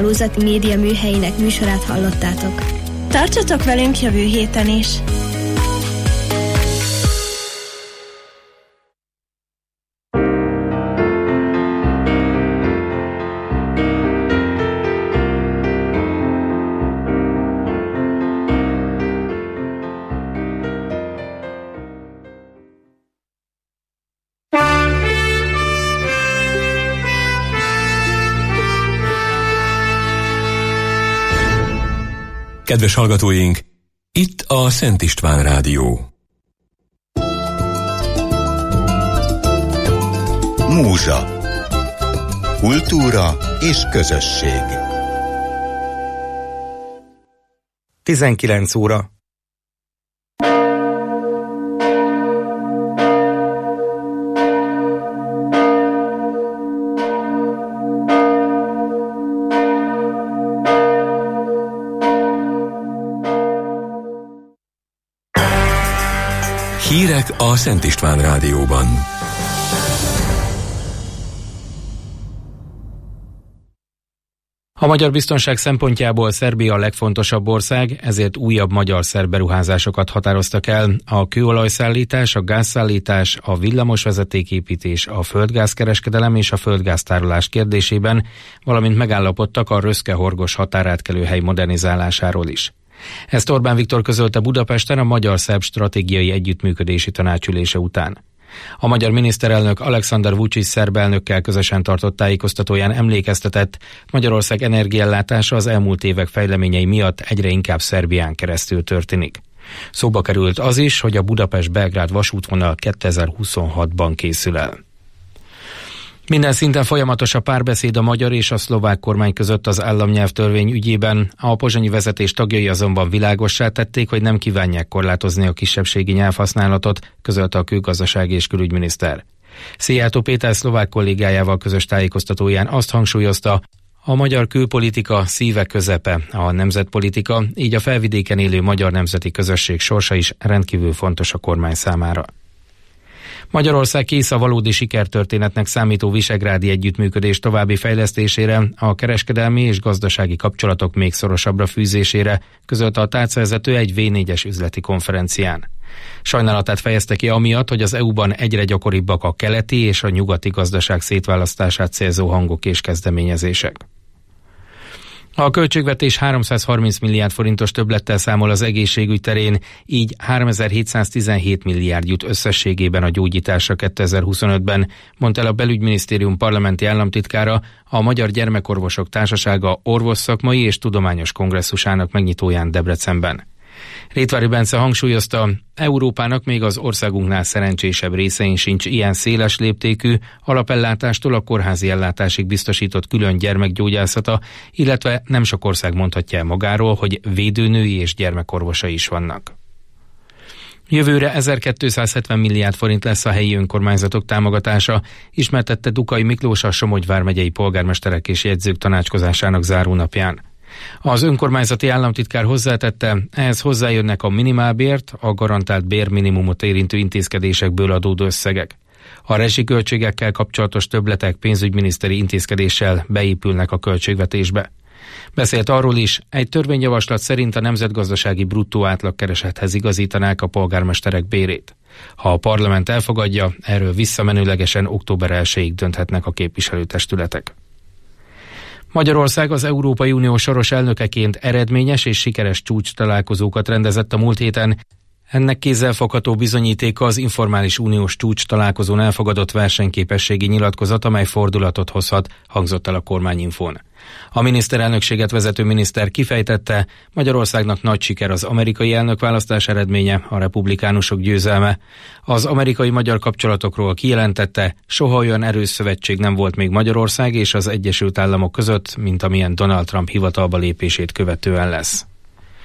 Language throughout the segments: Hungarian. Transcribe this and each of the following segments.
hálózati média műhelyének műsorát hallottátok. Tartsatok velünk jövő héten is! Kedves hallgatóink, itt a Szent István Rádió. Múzsa. Kultúra és közösség. 19 óra. Hírek a Szent István Rádióban. A magyar biztonság szempontjából Szerbia a legfontosabb ország, ezért újabb magyar-szerb beruházásokat határoztak el. A kőolajszállítás, a gázszállítás, a villamosvezetéképítés, a földgázkereskedelem és a földgáztárolás kérdésében, valamint megállapodtak a Röszke-Horgos határátkelőhely modernizálásáról is. Ezt Orbán Viktor közölte Budapesten a Magyar-Szerb Stratégiai Együttműködési Tanácsülése után. A magyar miniszterelnök Alexander Vučić szerb elnökkel közösen tartott tájékoztatóján emlékeztetett, Magyarország energiaellátása az elmúlt évek fejleményei miatt egyre inkább Szerbián keresztül történik. Szóba került az is, hogy a Budapest-Belgrád vasútvonal 2026-ban készül el. Minden szinten folyamatos a párbeszéd a magyar és a szlovák kormány között az államnyelvtörvény ügyében. A pozsonyi vezetés tagjai azonban világossá tették, hogy nem kívánják korlátozni a kisebbségi nyelvhasználatot, közölte a külgazdasági és külügyminiszter. Szijjártó Péter szlovák kollégájával közös tájékoztatóján azt hangsúlyozta, a magyar külpolitika szíve közepe a nemzetpolitika, így a felvidéken élő magyar nemzeti közösség sorsa is rendkívül fontos a kormány számára. Magyarország kész a valódi sikertörténetnek számító visegrádi együttműködés további fejlesztésére, a kereskedelmi és gazdasági kapcsolatok még szorosabbra fűzésére, közölte a tárcavezető egy V4-es üzleti konferencián. Sajnálatát fejezte ki amiatt, hogy az EU-ban egyre gyakoribbak a keleti és a nyugati gazdaság szétválasztását célzó hangok és kezdeményezések. A költségvetés 330 milliárd forintos többlettel számol az egészségügy terén, így 3717 milliárd jut összességében a gyógyításra 2025-ben, mondta el a Belügyminisztérium parlamenti államtitkára a Magyar Gyermekorvosok Társasága orvosszakmai és tudományos kongresszusának megnyitóján Debrecenben. Rétvári Bence hangsúlyozta, Európának még az országunknál szerencsésebb részein sincs ilyen széles léptékű, alapellátástól a kórházi ellátásig biztosított külön gyermekgyógyászata, illetve nem sok ország mondhatja el magáról, hogy védőnői és gyermekorvosai is vannak. Jövőre 1270 milliárd forint lesz a helyi önkormányzatok támogatása, ismertette Dukai Miklós a Somogy vármegyei polgármesterek és jegyzők tanácskozásának zárónapján. Az önkormányzati államtitkár hozzátette, ehhez hozzájönnek a minimálbért, a garantált bérminimumot érintő intézkedésekből adódó összegek. A rezsiköltségekkel kapcsolatos többletek pénzügyminiszteri intézkedéssel beépülnek a költségvetésbe. Beszélt arról is, egy törvényjavaslat szerint a nemzetgazdasági bruttó átlagkeresethez igazítanák a polgármesterek bérét. Ha a parlament elfogadja, erről visszamenőlegesen október 1-ig dönthetnek a képviselőtestületek. Magyarország az Európai Unió soros elnökeként eredményes és sikeres csúcstalálkozókat rendezett a múlt héten. Ennek kézzelfogható bizonyítéka az informális uniós csúcstalálkozón elfogadott versenyképességi nyilatkozat, amely fordulatot hozhat, hangzott el a kormányinfón. A miniszterelnökséget vezető miniszter kifejtette, Magyarországnak nagy siker az amerikai elnökválasztás eredménye, a republikánusok győzelme. Az amerikai-magyar kapcsolatokról kijelentette, soha olyan erős szövetség nem volt még Magyarország és az Egyesült Államok között, mint amilyen Donald Trump hivatalba lépését követően lesz.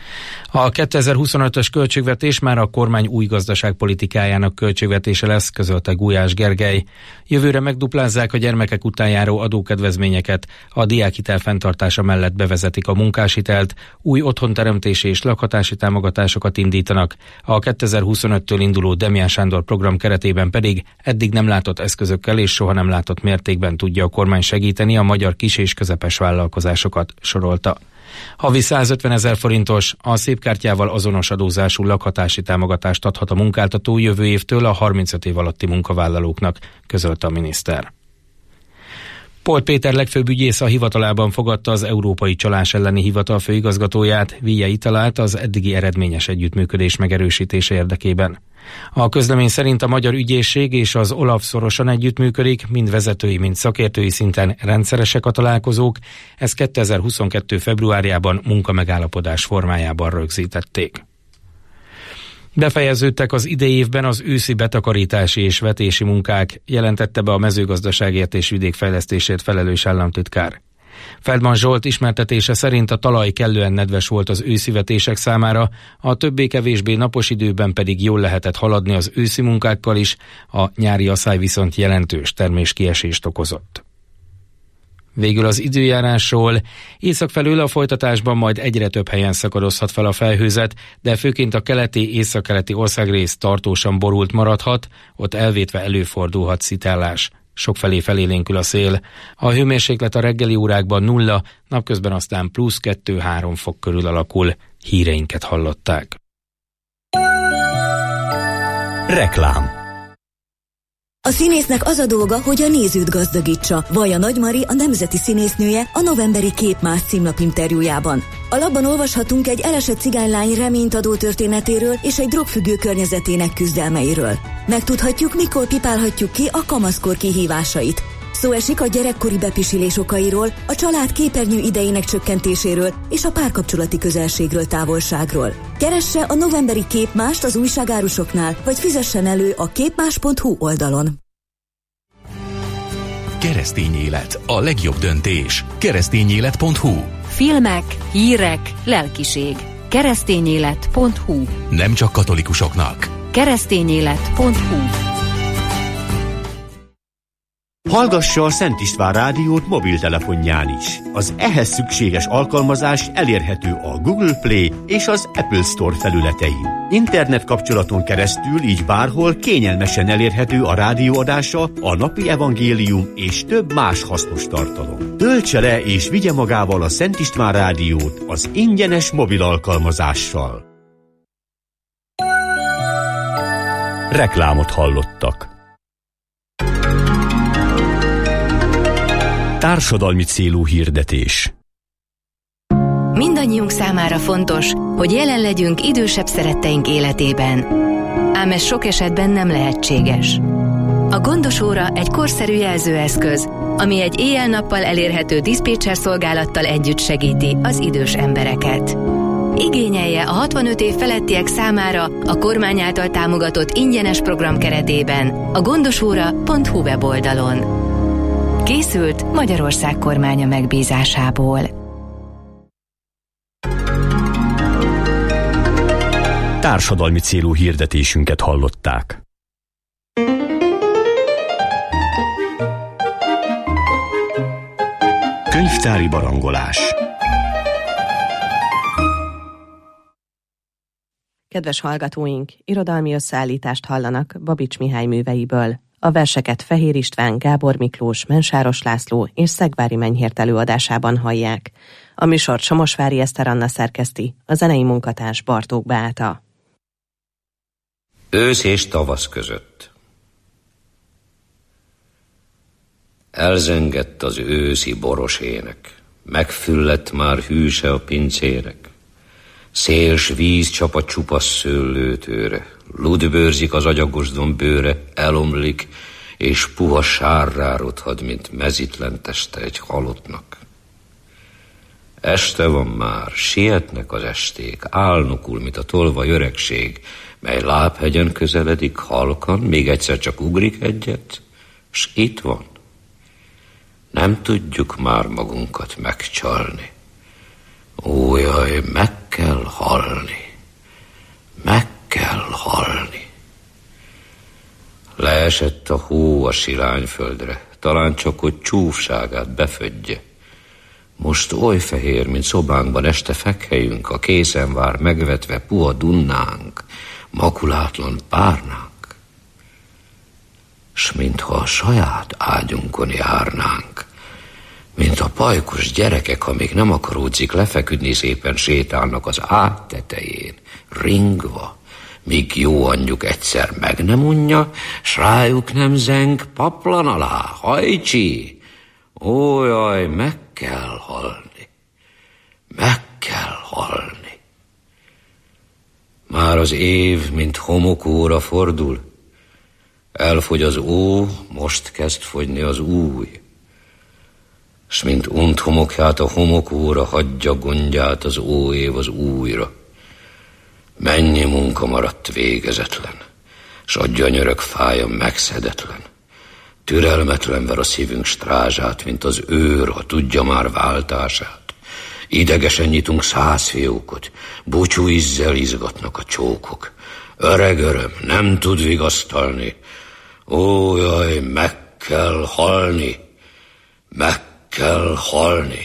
A 2025-ös költségvetés már a kormány új gazdaságpolitikájának költségvetése lesz, közölte Gulyás Gergely. Jövőre megduplázzák a gyermekek után járó adókedvezményeket, a diákhitel fenntartása mellett bevezetik a munkáshitelt, új otthonteremtési és lakhatási támogatásokat indítanak. A 2025-től induló Demján Sándor program keretében pedig eddig nem látott eszközökkel és soha nem látott mértékben tudja a kormány segíteni a magyar kis- és közepes vállalkozásokat, sorolta. Havi 150 000 forintos, a szépkártyával azonos adózású lakhatási támogatást adhat a munkáltató jövő évtől a 35 év alatti munkavállalóknak, közölte a miniszter. Polt Péter legfőbb ügyész a hivatalában fogadta az Európai Csalás elleni Hivatal főigazgatóját, Vigyei Talát az eddigi eredményes együttműködés megerősítése érdekében. A közlemény szerint a magyar ügyészség és az OLAF szorosan együttműködik, mind vezetői, mind szakértői szinten rendszeresek a találkozók, ezt 2022. februárjában munkamegállapodás formájában rögzítették. Befejeződtek az idei évben az őszi betakarítási és vetési munkák, jelentette be a mezőgazdaságért és vidékfejlesztésért felelős államtitkár. Feldman Zsolt ismertetése szerint a talaj kellően nedves volt az őszi vetések számára, a többé-kevésbé napos időben pedig jól lehetett haladni az őszi munkákkal is, a nyári aszály viszont jelentős terméskiesést okozott. Végül az időjárásról. Észak felől a folytatásban majd egyre több helyen szakadozhat fel a felhőzet, de főként a keleti, északkeleti országrész tartósan borult maradhat, ott elvétve előfordulhat szitálás. Sokfelé felélénkül a szél. A hőmérséklet a reggeli órákban 0, napközben aztán plusz 2-3 fok körül alakul. Híreinket hallották. Reklám. A színésznek az a dolga, hogy a nézőt gazdagítsa, vallja Nagy Mari, a nemzeti színésznője a novemberi Képmász címlapinterjújában. A lapban olvashatunk egy elesett cigánylány reményt adó történetéről és egy drogfüggő környezetének küzdelmeiről. Megtudhatjuk, mikor pipálhatjuk ki a kamaszkor kihívásait. Szó esik a gyerekkori bepisilés okairól, a család képernyő idejének csökkentéséről és a párkapcsolati közelségről, távolságról. Keresse a novemberi Képmást az újságárusoknál, vagy fizessen elő a képmás.hu oldalon. Keresztény élet, a legjobb döntés. Keresztényélet.hu. Filmek, hírek, lelkiség. Keresztényélet.hu. Nem csak katolikusoknak. Keresztényélet.hu. Hallgassa a Szent István rádiót mobiltelefonján is. Az ehhez szükséges alkalmazás elérhető a Google Play és az Apple Store felületein. Internet kapcsolaton keresztül így bárhol kényelmesen elérhető a rádióadása, a napi evangélium és több más hasznos tartalom. Töltse le és vigye magával a Szent István rádiót az ingyenes mobil alkalmazással. Reklámot hallottak. Társadalmi célú hirdetés. Mindannyiunk számára fontos, hogy jelen legyünk idősebb szeretteink életében. Ám ez sok esetben nem lehetséges. A Gondos Óra egy korszerű jelzőeszköz, ami egy éjjel-nappal elérhető diszpécser szolgálattal együtt segíti az idős embereket. Igényelje a 65 év felettiek számára a kormány által támogatott ingyenes program keretében a gondosóra.hu weboldalon. Készült Magyarország kormánya megbízásából. Társadalmi célú hirdetésünket hallották. Könyvtári barangolás. Kedves hallgatóink, irodalmi összeállítást hallanak Babics Mihály műveiből. A verseket Fehér István, Gábor Miklós, Mensáros László és Szegvári Menyhért előadásában hallják. A műsort Somosvári Eszter Anna szerkeszti, a zenei munkatárs Bartók Beáta. Ősz és tavasz között. Elzengett az őszi boros ének, megfüllett már hűse a pincérek. Széls víz csap a csupasz szőlőtőre, ludbőrzik az agyagosdon bőre, elomlik, és puha sárrá rothad, mint mezitlen teste egy halottnak. Este van már, sietnek az esték, álnokul, mint a tolvaj öregség, mely lábhegyen közeledik halkan, még egyszer csak ugrik egyet, s itt van. Nem tudjuk már magunkat megcsalni. Ó, jaj, meg kell halni. Leesett a hó a silányföldre, talán csak hogy csúfságát befödje. Most oly fehér, mint szobánkban este fekhelyünk, a készen vár megvetve puha dunnánk, makulátlan párnánk. S mintha a saját ágyunkon járnánk, mint a pajkos gyerekek, amik nem akaródzik lefeküdni, szépen sétálnak az ágy tetején, ringva, míg jó anyjuk egyszer meg nem unja, s rájuk nem zeng paplan alá, hajcsi! Ó, jaj, meg kell halni, meg kell halni. Már az év, mint homokóra fordul, elfogy az ó, most kezd fogyni az új. S mint unt homokját a homokóra hagyja gondját az óév az újra. Mennyi munka maradt végezetlen, s a gyönyörök fája megszedetlen. Türelmetlen ver a szívünk strázsát, mint az őr, ha tudja már váltását. Idegesen nyitunk 100 fiókot, búcsú ízzel izgatnak a csókok. Öreg öröm nem tud vigasztalni, ó, jaj, meg kell halni, meg kell halni.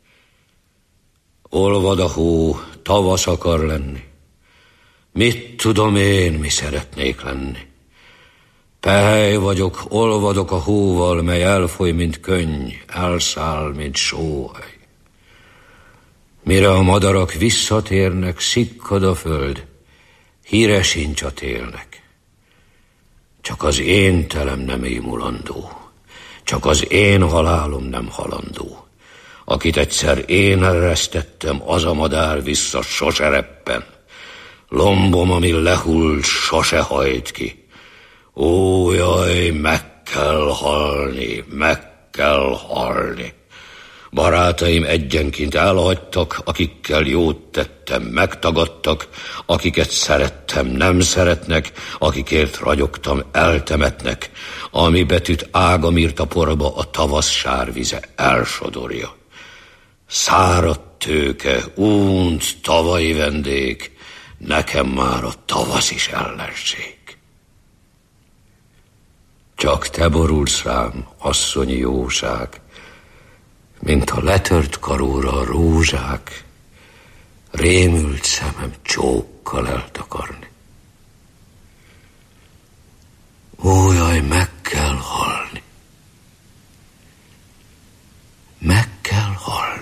Olvad a hó, tavasz akar lenni. Mit tudom én, mi szeretnék lenni? Pehely vagyok, olvadok a hóval, mely elfoly, mint könny, elszáll, mint sóhaj. Mire a madarak visszatérnek, szikkad a föld, híre sincs a télnek. Csak az én telem nem émulandó, csak az én halálom nem halandó. Akit egyszer én eresztettem, az a madár vissza sose reppen. Lombom, ami lehult, sose hajt ki. Ó, jaj, meg kell halni, meg kell halni. Barátaim egyenként elhagytak, akikkel jót tettem, megtagadtak, akiket szerettem, nem szeretnek, akikért ragyogtam, eltemetnek, ami betűt ágam írt a porba, a tavasz sárvize elsodorja. Száradt tőke, únt, tavalyi vendég, nekem már a tavasz is ellenség. Csak te borulsz rám, asszonyi jóság, mint a letört karóra a rózsák, rémült szemem csókkal eltakarni. Ó, jaj, meg kell halni, meg kell halni.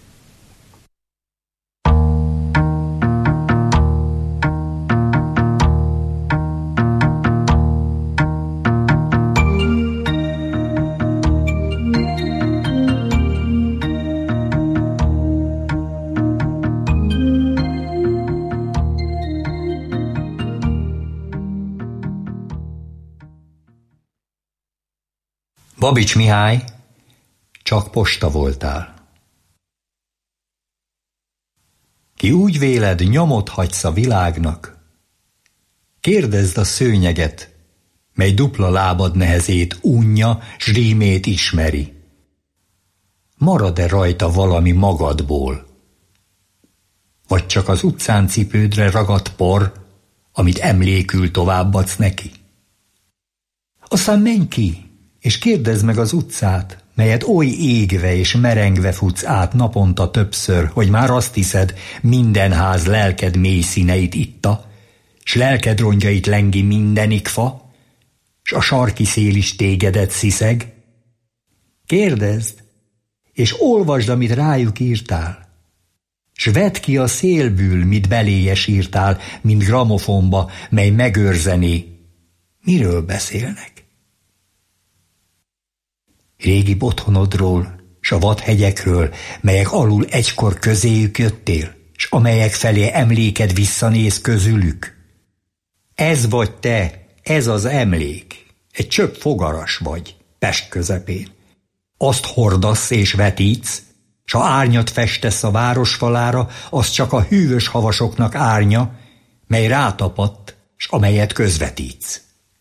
Babics Mihály, csak posta voltál. Ki úgy véled, nyomot hagysz a világnak, kérdezd a szőnyeget, mely dupla lábad nehezét unja, s rímét ismeri. Marad-e rajta valami magadból? Vagy csak az utcán cipődre ragadt por, amit emlékül továbbadsz neki? Aztán menj ki, és kérdezd meg az utcát, melyet oly égve és merengve futsz át naponta többször, hogy már azt hiszed, minden ház lelked mély színeit itta, s lelked rongyait lengi mindenik fa, s a sarki szél is tégedet sziszeg. Kérdezd, és olvasd, amit rájuk írtál, s vedd ki a szélből, mit beléje sírtál, mint gramofonba, mely megőrzené. Miről beszélnek? Régi otthonodról, s a vadhegyekről, melyek alul egykor közéjük jöttél, s amelyek felé emléked visszanéz közülük. Ez vagy te, ez az emlék, egy csöpp fogaras vagy, Pest közepén. Azt hordasz és vetítsz, s ha árnyat festesz a városfalára, az csak a hűvös havasoknak árnya, mely rátapadt, s amelyet közvetítsz.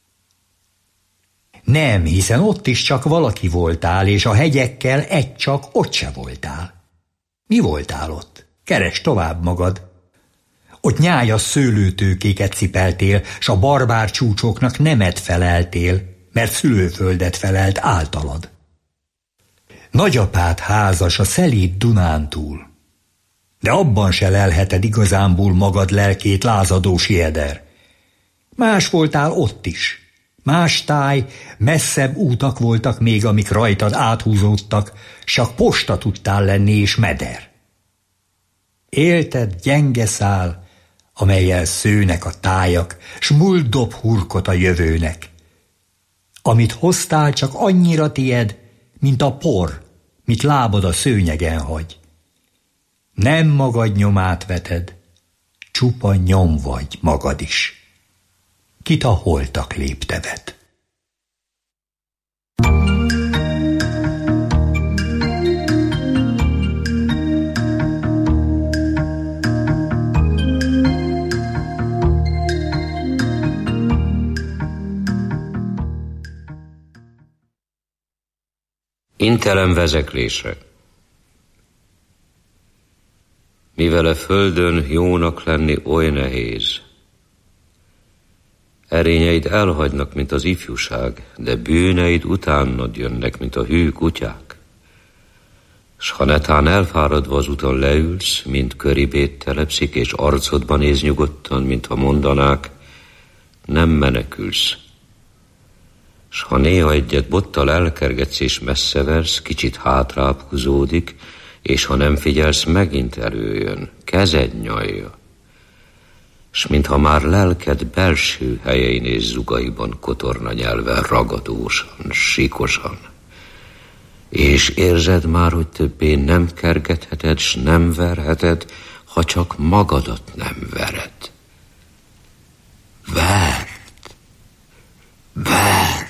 Nem, hiszen ott is csak valaki voltál, és a hegyekkel egy csak ott se voltál. Mi voltál ott? Keresd tovább magad. Ott nyájas szőlőtőkéket cipeltél, s a barbár csúcsoknak nemet feleltél, mert szülőföldet felelt általad. Nagyapád házas a szelíd Dunántúl, de abban se lelheted igazánból magad lelkét, lázadó sieder. Más voltál ott is. Más táj, messzebb útak voltak még, amik rajtad áthúzódtak, csak posta tudtál lenni és meder. Élted gyenge szál, amellyel szőnek a tájak, s múlt dob hurkot a jövőnek. Amit hoztál, csak annyira tied, mint a por, mit lábad a szőnyegen hagy. Nem magad nyomát veted, csupa nyom vagy magad is. Kit a holtak léptevet. Intelem vezeklésre. Mivel a földön jónak lenni oly nehéz, erényeid elhagynak, mint az ifjúság, de bűneid utánad jönnek, mint a hű kutyák. S ha netán elfáradva az úton leülsz, mint köribét telepszik, és arcodba néz nyugodtan, mintha mondanák, nem menekülsz. S ha néha egyet bottal elkergetsz és messzeversz, kicsit hátrább húzódik, és ha nem figyelsz, megint előjön, kezed nyalja. S mintha már lelked belső helyein és zugaiban kotorna nyelven ragadósan, sikosan, és érzed már, hogy többé nem kergetheted, s nem verheted, ha csak magadat nem vered. Verd!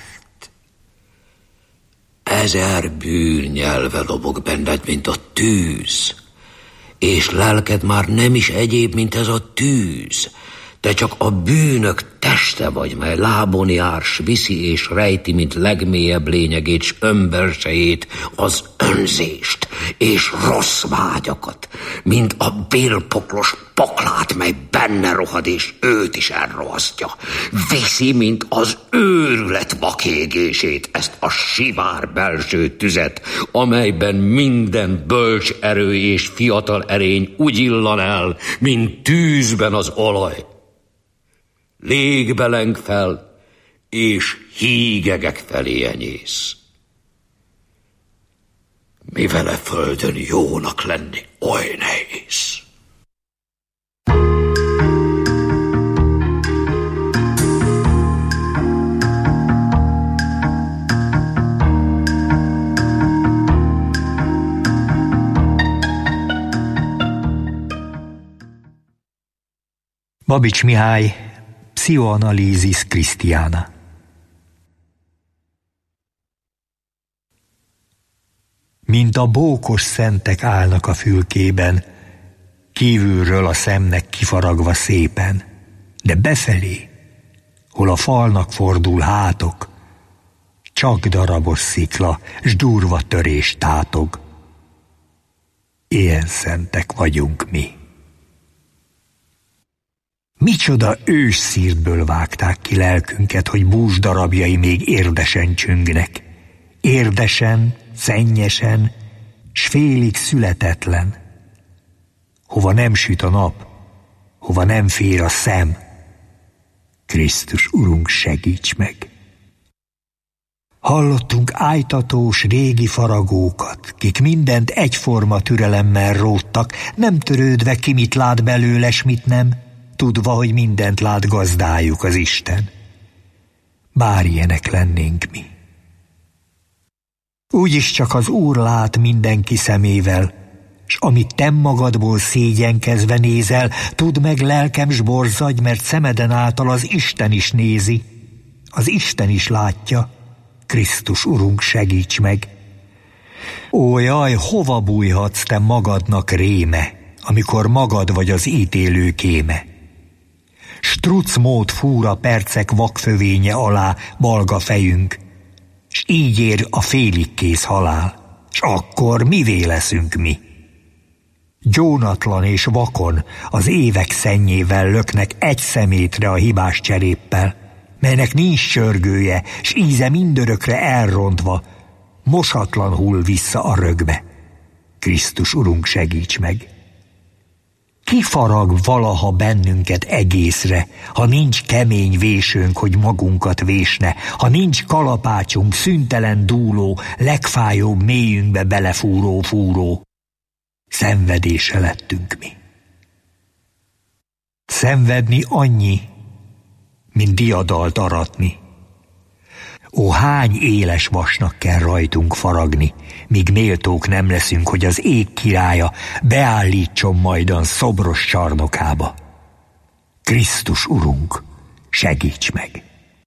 1000 bűn nyelve lobog benned, mint a tűz, és lelked már nem is egyéb, mint ez a tűz. Te csak a bűnök teste vagy, mely lábon jár, s viszi és rejti, mint legmélyebb lényegét, s önbelsejét, az önzést és rossz vágyakat, mint a bélpoklos poklát, mely benne rohad, és őt is elrohasztja. Viszi, mint az őrület vakégését, ezt a sivár belső tüzet, amelyben minden bölcs erő és fiatal erény úgy illan el, mint tűzben az olaj. Légbe leng fel, és hígegek felé enyész. Mivel a földön jónak lenni oly nehéz. Babics Mihály, Pszichoanalízis Christiana. Mint a bókos szentek állnak a fülkében, kívülről a szemnek kifaragva szépen, de befelé, hol a falnak fordul hátok, csak darabos szikla, s durva törés tátog. Ilyen szentek vagyunk mi. Micsoda ősszírtből vágták ki lelkünket, hogy búzsdarabjai még érdesen csüngnek. Érdesen, szennyesen, s félig születetlen. Hova nem süt a nap, hova nem fér a szem. Krisztus Urunk, segíts meg! Hallottunk ájtatós régi faragókat, kik mindent egyforma türelemmel róttak, nem törődve ki mit lát belőle, s mit nem, tudva, hogy mindent lát gazdájuk az Isten. Bár ilyenek lennénk mi. Úgyis csak az Úr lát mindenki szemével, s amit te magadból szégyenkezve nézel, tudd meg, lelkem, s borzadj, mert szemeden által az Isten is nézi. Az Isten is látja. Krisztus Urunk, segíts meg! Ó, jaj, hova bújhatsz te magadnak réme, amikor magad vagy az ítélő kéme? Struc mód fúr a percek vakfövénye alá balga fejünk, s így ér a félig kész halál, s akkor mivé leszünk mi? Gyónatlan és vakon az évek szennyével löknek egy szemétre a hibás cseréppel, melynek nincs csörgője, s íze mindörökre elrontva, mosatlan hull vissza a rögbe. Krisztus Urunk, segíts meg! Ki farag valaha bennünket egészre, ha nincs kemény vésőnk, hogy magunkat vésne, ha nincs kalapácsunk, szüntelen dúló, legfájóbb mélyünkbe belefúró fúró? Szenvedése lettünk mi. Szenvedni annyi, mint diadalt aratni. Ó, hány éles vasnak kell rajtunk faragni, míg méltók nem leszünk, hogy az ég királya beállítson majdan szobros csarnokába. Krisztus Urunk, segíts meg!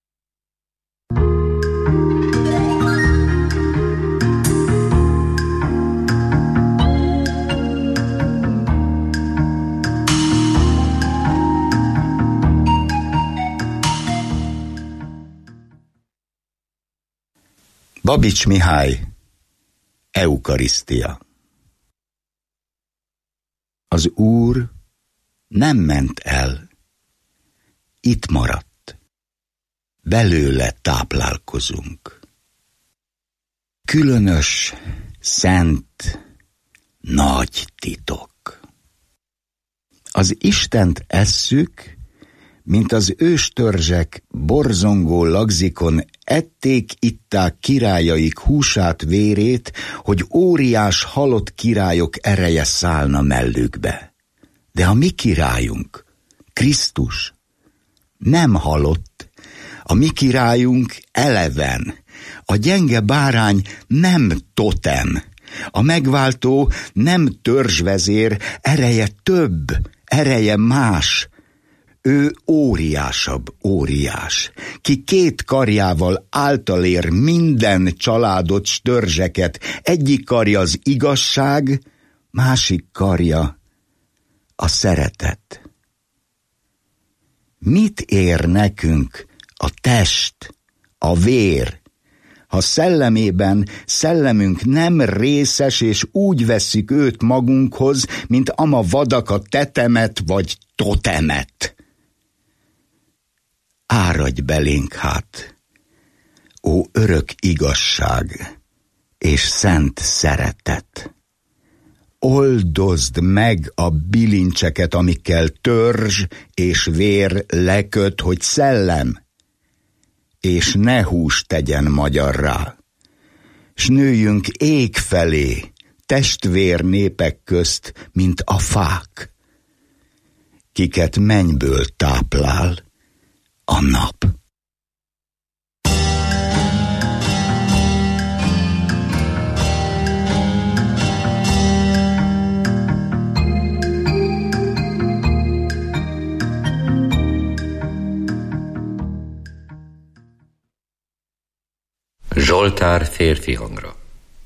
Babics Mihály, Eukarisztia. Az Úr nem ment el, itt maradt, belőle táplálkozunk. Különös, szent, nagy titok. Az Istent esszük, mint az őstörzsek borzongó lagzikon ették-itták királyaik húsát, vérét, hogy óriás halott királyok ereje szállna mellükbe. De a mi királyunk, Krisztus, nem halott, a mi királyunk eleven, a gyenge bárány nem totem, a megváltó nem törzsvezér, ereje több, ereje más. Ő óriásabb óriás, ki két karjával általér minden családot, s törzseket. Egyik karja az igazság, másik karja a szeretet. Mit ér nekünk a test, a vér, ha szellemében szellemünk nem részes, és úgy vesszük őt magunkhoz, mint ama vadak a tetemet vagy totemet? Áradj belénk hát, ó örök igazság és szent szeretet! Oldozd meg a bilincseket, amikkel törzs és vér leköt, hogy szellem és ne hús tegyen magyarrá, s nőjünk ég felé, testvér népek közt, mint a fák, kiket mennyből táplál a nap. Zsoltár férfi hangra.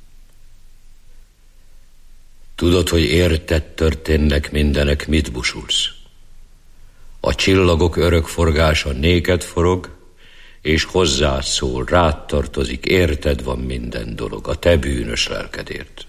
Tudod, hogy érted történnek mindenek, mit busulsz? A csillagok örök forgása néked forog, és hozzád szól, rád tartozik, érted van minden dolog, a te bűnös lelkedért.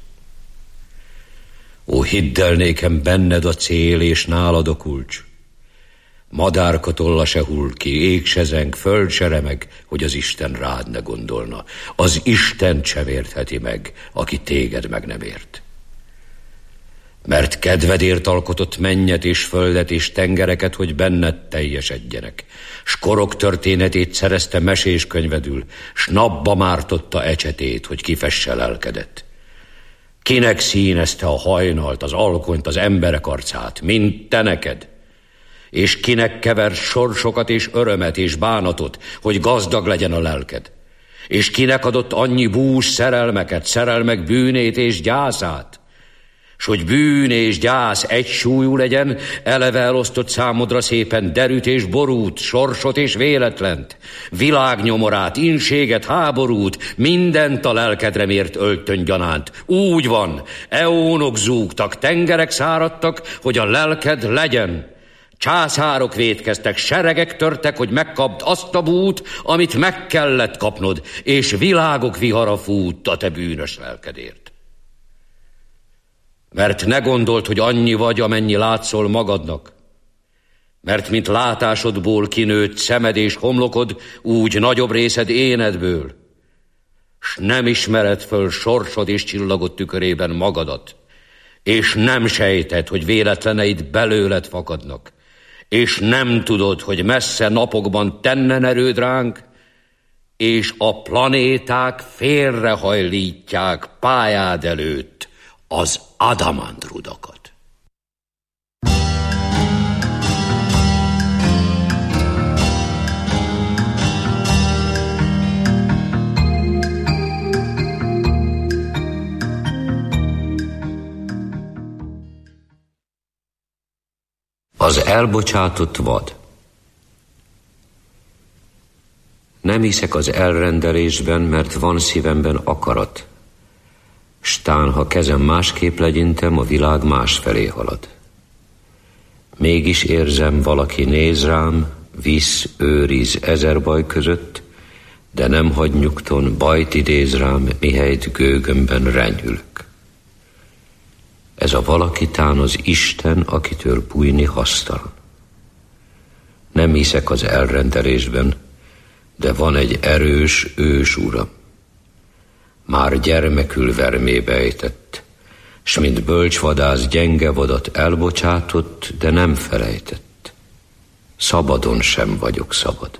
Ó, hidd el nékem, benned a cél, és nálad a kulcs. Madárka tolla se hull ki, ég se zeng, föld se remeg, hogy az Isten rád ne gondolna. Az Isten sem értheti meg, aki téged meg nem ért. Mert kedvedért alkotott mennyet és földet és tengereket, hogy benned teljesedjenek. S korok történetét szerezte meséskönyvedül, s napba mártotta ecsetét, hogy kifesse lelkedet. Kinek színezte a hajnalt, az alkonyt, az emberek arcát, mint te neked? És kinek kevert sorsokat és örömet és bánatot, hogy gazdag legyen a lelked? És kinek adott annyi bús szerelmeket, szerelmek bűnét és gyászát? S hogy bűn és gyász egy súlyú legyen, eleve elosztott számodra szépen derűt és borút, sorsot és véletlent, világnyomorát, inséget, háborút, mindent a lelkedre mért öltönygyanánt. Úgy van, eónok zúgtak, tengerek száradtak, hogy a lelked legyen. Császárok vétkeztek, seregek törtek, hogy megkapd azt a bút, amit meg kellett kapnod, és világok vihara fut a te bűnös lelkedért. Mert ne gondold, hogy annyi vagy, amennyi látszol magadnak. Mert mint látásodból kinőtt szemed és homlokod, úgy nagyobb részed énedből. S nem ismered föl sorsod és csillagod tükörében magadat, és nem sejted, hogy véletleneid belőled fakadnak, és nem tudod, hogy messze napokban tennen erőd ránk, és a planéták félrehajlítják pályád előtt az adamantrudakat. Az elbocsátott vad. Nem hiszek az elrendelésben, mert van szívemben akarat. Stán, ha kezem másképp legyintem, a világ másfelé halad. Mégis érzem, valaki néz rám, visz, őriz ezer baj között, de nem hagy nyugton, bajt idéz rám, mihelyt gőgömben renyhülök. Ez a valaki tán az Isten, akitől bújni hasztalan. Nem hiszek az elrendelésben, de van egy erős ős uram. Már gyermekül vermébe ejtett, s mint bölcsvadász gyenge vadat elbocsátott, de nem felejtett. Szabadon sem vagyok szabad.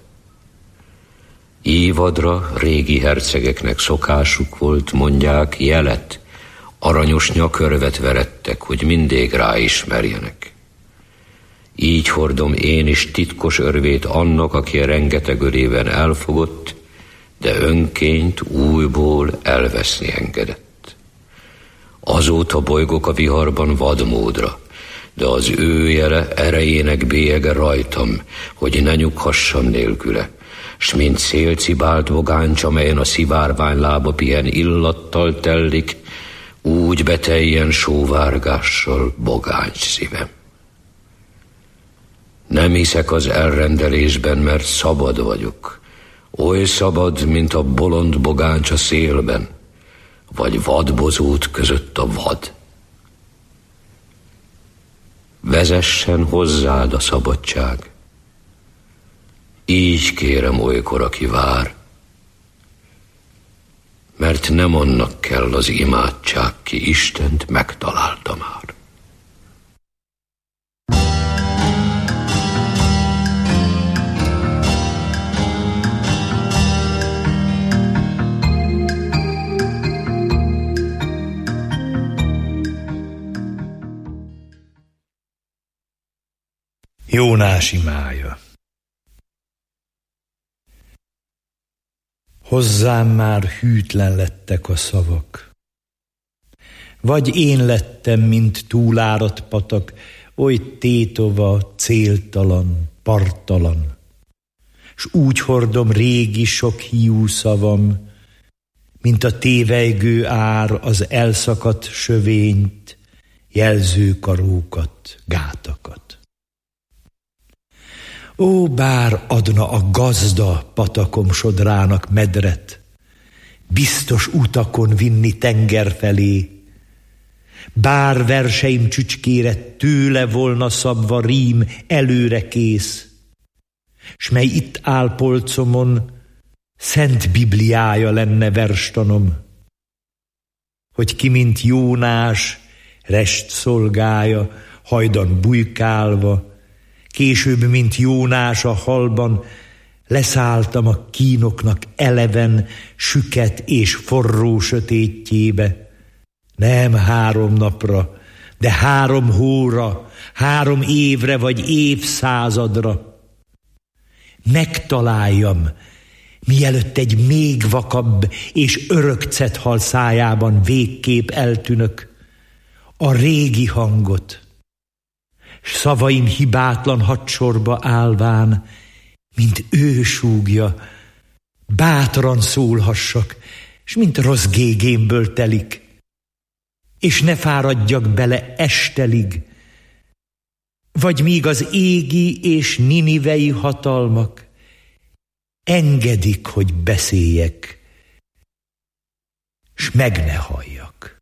Évadra régi hercegeknek szokásuk volt, mondják, jelet, aranyos nyakörvet verettek, hogy mindig ráismerjenek. Így hordom én is titkos örvét annak, aki a rengeteg örében elfogott, de önként újból elveszni engedett. Azóta bolygok a viharban vadmódra, de az ő jele erejének bélyege rajtam, hogy ne nyughassam nélküle, s mint szélcibált bogáncs, amelyen a szivárvány lába pihen illattal tellik, úgy beteljen sóvárgással bogáncs szívem. Nem hiszek az elrendelésben, mert szabad vagyok, oly szabad, mint a bolond bogáncs a szélben, vagy vadbozót között a vad. Vezessen hozzád a szabadság, így kérem olykor, aki vár, mert nem annak kell az imádság, ki Istent megtalálta már. Jónás imája. Hozzám már hűtlen lettek a szavak. Vagy én lettem, mint túláradt patak, oly tétova, céltalan, parttalan. S úgy hordom régi sok hiú szavam, mint a tévejgő ár az elszakadt sövényt, jelzőkarókat, gátakat. Ó, bár adna a gazda patakom sodrának medret, biztos utakon vinni tenger felé, bár verseim csücskére tőle volna szabva rím előre kész, s mely itt áll polcomon, szent bibliája lenne verstanom, hogy ki, mint Jónás, rest szolgája, hajdan bujkálva, később, mint Jónás a halban, leszálltam a kínoknak eleven, süket és forró sötétjébe. Nem 3 napra, de 3 hóra, 3 évre vagy évszázadra. Megtaláljam, mielőtt egy még vakabb és örök cethal szájában végképp eltűnök, a régi hangot, s szavaim hibátlan hadsorba állván, mint ő súgja, bátran szólhassak, s mint rossz gégémből telik, és ne fáradjak bele estelig, vagy míg az égi és ninivei hatalmak engedik, hogy beszéljek, s meg ne halljak.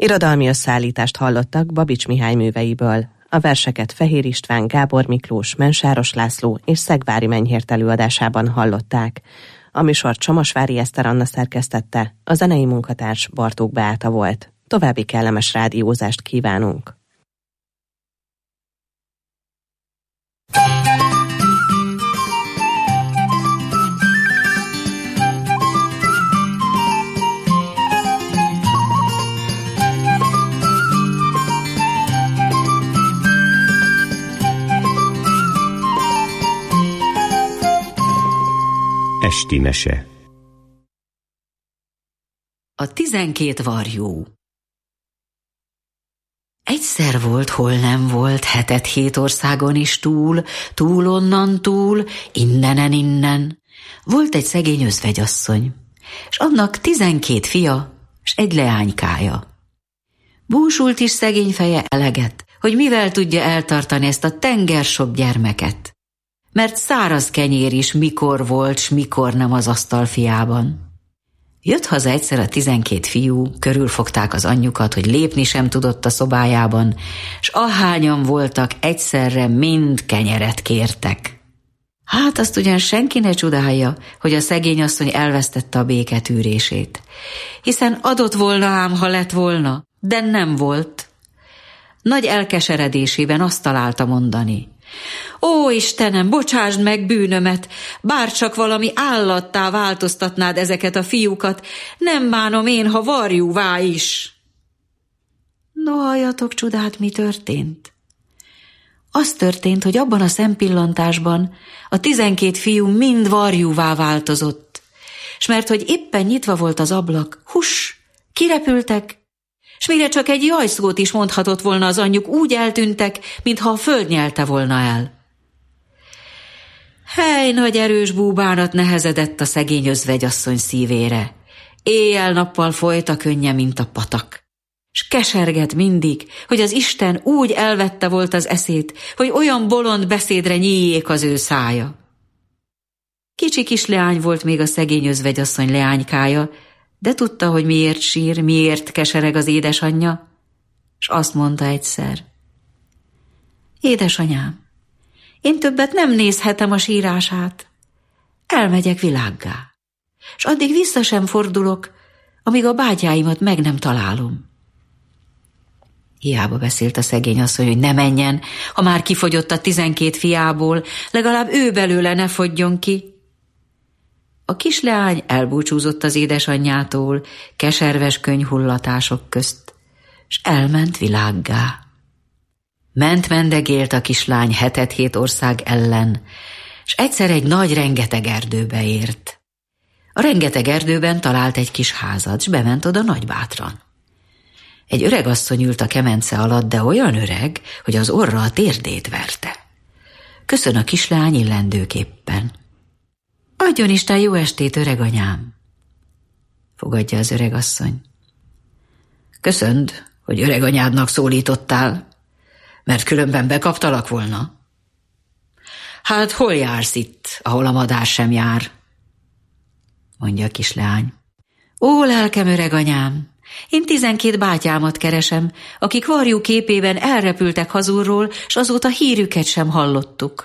Irodalmi összeállítást hallottak Babics Mihály műveiből. A verseket Fehér István, Gábor Miklós, Mensáros László és Szegvári Menyhért előadásában hallották. A műsort Csomasvári Eszter Anna szerkesztette, a zenei munkatárs Bartók Beáta volt. További kellemes rádiózást kívánunk! Esti mese. A 12 varjú. Egyszer volt, hol nem volt, 7 országon is túl onnan túl, innenen innen. Volt egy szegény özvegyasszony, s annak 12 fia, s egy leánykája. Búsult is szegény feje eleget, hogy mivel tudja eltartani ezt a tenger sok gyermeket. Mert száraz kenyér is mikor volt, s mikor nem az asztal fiában. Jött haza egyszer a 12 fiú, körülfogták az anyjukat, hogy lépni sem tudott a szobájában, s ahányan voltak egyszerre mind kenyeret kértek. Hát azt ugyan senki ne csodálja, hogy a szegény asszony elvesztette a béketűrését, hiszen adott volna ám, ha lett volna, de nem volt. Nagy elkeseredésében azt találta mondani: Ó, Istenem, bocsásd meg bűnömet, bárcsak valami állattá változtatnád ezeket a fiúkat, nem bánom én, ha varjúvá is. No, halljatok csodát, mi történt? Az történt, hogy abban a szempillantásban a 12 fiú mind varjúvá változott, s mert hogy éppen nyitva volt az ablak, kirepültek, s mire csak egy jajszót is mondhatott volna az anyjuk, úgy eltűntek, mintha a föld nyelte volna el. Hely, nagy erős búbánat nehezedett a szegény özvegyasszony szívére. Éjjel-nappal folyt a könnye, mint a patak. S keserget mindig, hogy az Isten úgy elvette volt az eszét, hogy olyan bolond beszédre nyíljék az ő szája. Kicsi kis leány volt még a szegény özvegyasszony leánykája, de tudta, hogy miért sír, miért kesereg az édesanyja, s azt mondta egyszer: Édesanyám, én többet nem nézhetem a sírását. Elmegyek világgá, s addig vissza sem fordulok, amíg a bátyáimat meg nem találom. Hiába beszélt a szegény asszony, hogy ne menjen, ha már kifogyott a 12 fiából, legalább ő belőle ne fogjon ki. A kisleány elbúcsúzott az édesanyjától, keserves könyhullatások közt, s elment világgá. Ment-mendegélt a kislány 7 ország ellen, s egyszer egy nagy rengeteg erdőbe ért. A rengeteg erdőben talált egy kis házat, s bement oda nagybátran. Egy öreg asszony ült a kemence alatt, de olyan öreg, hogy az orra a térdét verte. Köszön a kislány illendőképpen. Adjon Isten jó estét, öreg anyám! Fogadja az öreg asszony. Köszönd, hogy öreg anyádnak szólítottál, mert különben bekaptalak volna. Hát hol jársz itt, ahol a madár sem jár? Mondja a kisleány. Ó, lelkem, öreg anyám! Én 12 bátyámat keresem, akik varjú képében elrepültek hazulról, s azóta hírüket sem hallottuk.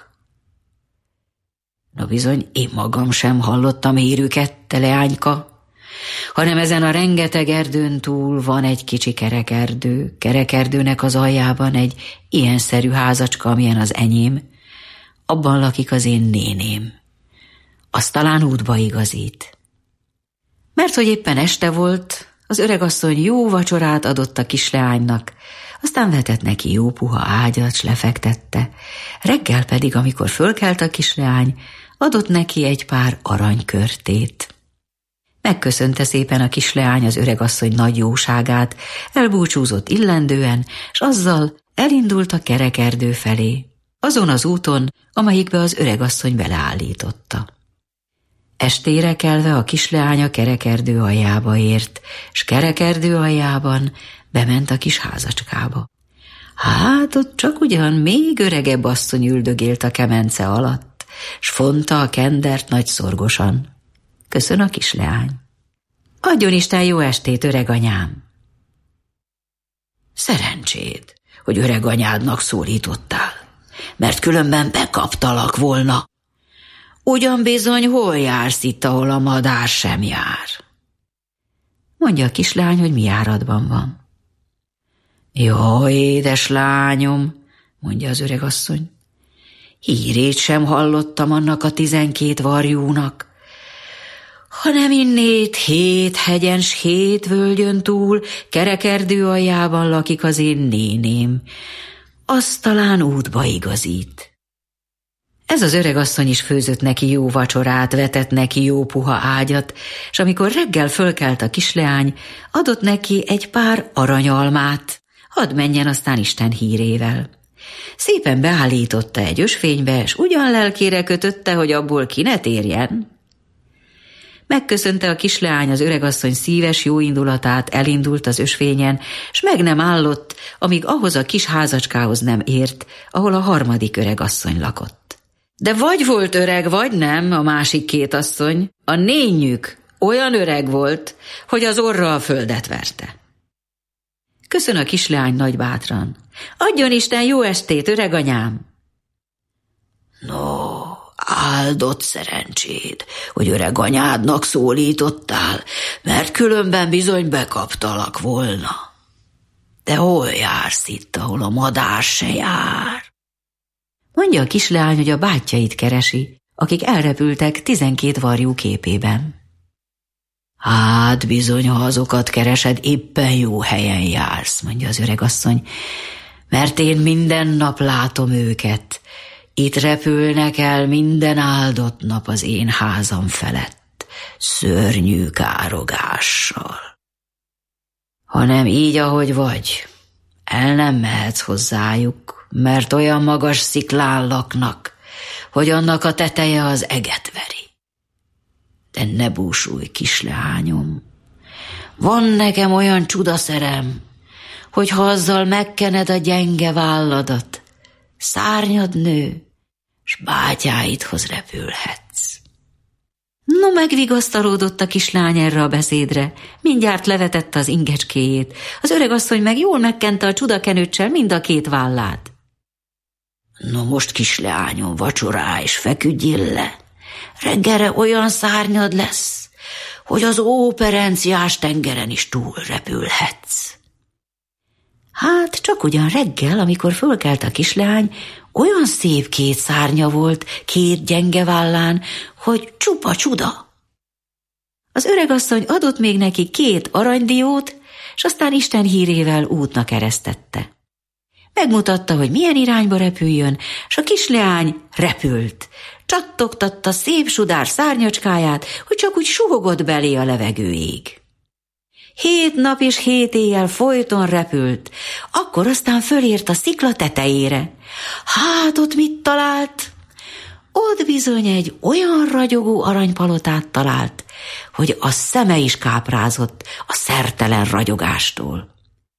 Na bizony, én magam sem hallottam hírüket, te leányka, hanem ezen a rengeteg erdőn túl van egy kicsi kerekerdő, kerekerdőnek az aljában egy ilyenszerű házacska, amilyen az enyém, abban lakik az én néném. Az talán útba igazít. Mert hogy éppen este volt, az öregasszony jó vacsorát adott a kisleánynak, aztán vetett neki jó puha ágyat, s lefektette. Reggel pedig, amikor fölkelt a kisleány, adott neki egy pár aranykörtét. Megköszönte szépen a kisleány az öregasszony nagy jóságát, elbúcsúzott illendően, s azzal elindult a kerekerdő felé, azon az úton, amelyikbe az öregasszony beleállította. Estére kelve a kisleány a kerekerdő aljába ért, s kerekerdő aljában bement a kis házacskába. Hát ott csak ugyan még öregebb asszony üldögélt a kemence alatt, s fonta a kendert nagy szorgosan. Köszön a kisleány. Adjon Isten jó estét, öreg anyám! Szerencséd, hogy öreg anyádnak szólítottál, mert különben bekaptalak volna. Ugyan bizony, hol jársz itt, ahol a madár sem jár? Mondja a kislány, hogy mi áradban van. Jó, édes lányom, mondja az öregasszony, hírét sem hallottam annak a 12 varjúnak, hanem innét 7 hegyen s 7 völgyön túl, kerek erdő aljában lakik az én néném. Az talán útba igazít. Ez az öregasszony is főzött neki jó vacsorát, vetett neki jó puha ágyat, és amikor reggel fölkelt a kisleány, adott neki egy pár aranyalmát, hadd menjen aztán Isten hírével. Szépen beállította egy ösvénybe, és ugyan lelkére kötötte, hogy abból ki ne térjen. Megköszönte a kisleány az öregasszony szíves jó indulatát, elindult az ösvényen, s meg nem állott, amíg ahhoz a kis házacskához nem ért, ahol a harmadik öregasszony lakott. De vagy volt öreg, vagy nem a másik 2 asszony, a nénjük olyan öreg volt, hogy az orra a földet verte. Köszön a kisleány nagy bátran. Adjon Isten jó estét, öreganyám! No, áldott szerencséd, hogy öreg anyádnak szólítottál, mert különben bizony bekaptalak volna. De hol jársz itt, ahol a madár se jár? Mondja a kisleány, hogy a bátyjait keresi, akik elrepültek 12 varjú képében. Hát bizony, ha azokat keresed, éppen jó helyen jársz, mondja az öregasszony, mert én minden nap látom őket. Itt repülnek el minden áldott nap az én házam felett, szörnyű károgással. Hanem így, ahogy vagy, el nem mehetsz hozzájuk, mert olyan magas sziklán laknak, hogy annak a teteje az eget veri. De ne búsulj, kisleányom, van nekem olyan csudaszerem, hogy ha azzal megkened a gyenge válladat, szárnyad nő, s bátyáidhoz repülhetsz. No, megvigasztalódott a kislány erre a beszédre, mindjárt levetette az ingecskéjét, az öregasszony meg jól megkente a csudakenőccsel mind a 2 vállát. No most, kisleányom, vacsorálj és feküdjél le, reggelre olyan szárnyad lesz, hogy az óperenciás tengeren is túl repülhetsz. Hát csak ugyan reggel, amikor fölkelt a kislány, olyan szép 2 szárnya volt 2 gyenge vállán, hogy csupa csuda. Az öregasszony adott még neki 2 aranydiót, s aztán Isten hírével útnak eresztette. Megmutatta, hogy milyen irányba repüljön, s a kisleány repült. Csattogtatta szép sudár szárnyacskáját, hogy csak úgy suhogott belé a levegőig. 7 nap és 7 éjjel folyton repült, akkor aztán fölért a szikla tetejére. Hát ott mit talált? Ott bizony egy olyan ragyogó aranypalotát talált, hogy a szeme is káprázott a szertelen ragyogástól.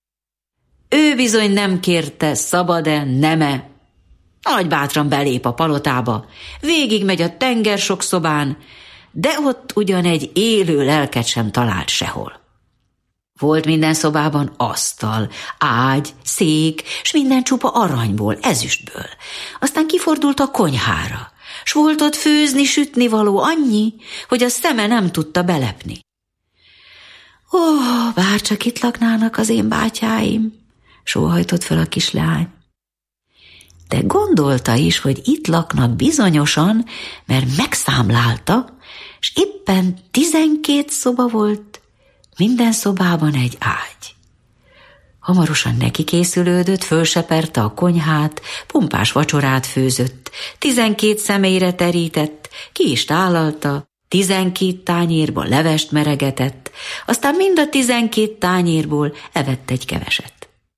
Ő bizony nem kérte, szabad-e, nem-e. Nagybátran belép a palotába, végigmegy a tenger sok szobán, de ott ugyan egy élő lelket sem talált sehol. Volt minden szobában asztal, ágy, szék, s minden csupa aranyból, ezüstből. Aztán kifordult a konyhára, s volt ott főzni, sütni való annyi, hogy a szeme nem tudta belepni. Ó, bárcsak itt laknának az én bátyáim, sóhajtott fel a kislány. De gondolta is, hogy itt laknak bizonyosan, mert megszámlálta, s éppen 12 szoba volt, minden szobában egy ágy. Hamarosan neki készülődött, fölseperte a konyhát, pompás vacsorát főzött, 12 személyre terített, ki is tálalta, 12 tányérba levest meregetett, aztán mind a 12 tányérból evett egy keveset.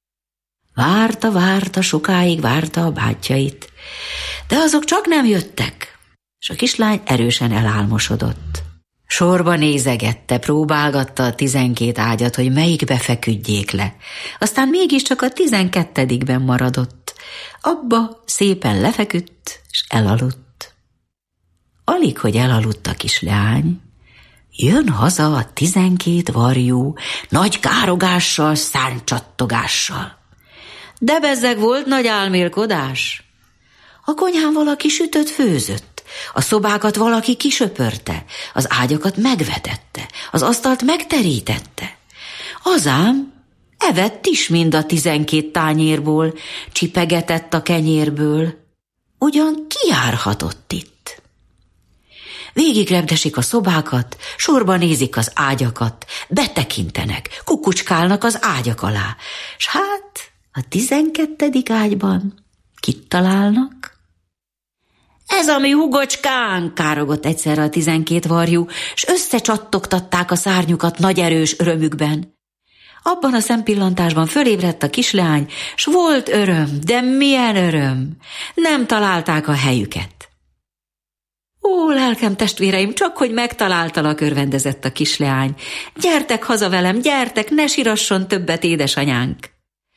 Várta, sokáig várta a bátyjait, de azok csak nem jöttek, és a kislány erősen elálmosodott. Sorba nézegette, próbálgatta a 12 ágyat, hogy melyikbe feküdjék le. Aztán mégiscsak a 12-ben maradott. Abba szépen lefeküdt, és elaludt. Alig, hogy elaludt a kislány, Jön haza a 12 varjú, nagy károgással, szárnycsattogással. De bezzeg volt nagy álmélkodás. A konyhán valaki sütött, főzött, a szobákat valaki kisöpörte, az ágyakat megvetette, az asztalt megterítette. Azám evett is mind a 12 tányérból, csipegetett a kenyérből. Ugyan ki járhatott itt? Végigrebdesik a szobákat, sorba nézik az ágyakat, betekintenek, kukucskálnak az ágyak alá, s hát a 12. ágyban kit találnak? Ez a mi hugocskánk, károgott egyszerre a 12 varjú, s összecsattogtatták a szárnyukat nagy erős örömükben. Abban a szempillantásban fölébredt a kisleány, s volt öröm, de milyen öröm! Nem találták a helyüket. Ó, lelkem testvéreim, csak hogy megtaláltalak, örvendezett a kisleány. Gyertek haza velem, gyertek, ne sirasson többet édesanyánk.